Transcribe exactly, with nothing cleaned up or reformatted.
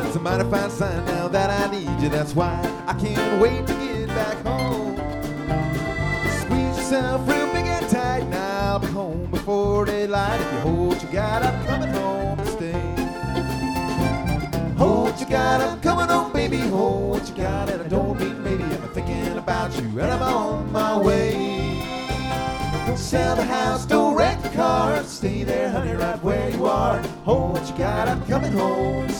It's a mighty fine sign now that I need you. That's why I can't wait to get back home. Squeeze yourself real big and tight. Now I'll be home before daylight. If you hold what you got, I'm coming home to stay. Hold what you got, I'm coming home, baby. Hold what you got, and I don't mean maybe. I'm thinking about you, and I'm on my way. Don't sell the house, don't wreck the car. Stay there, honey, right where you are. Hold what you got, I'm coming home to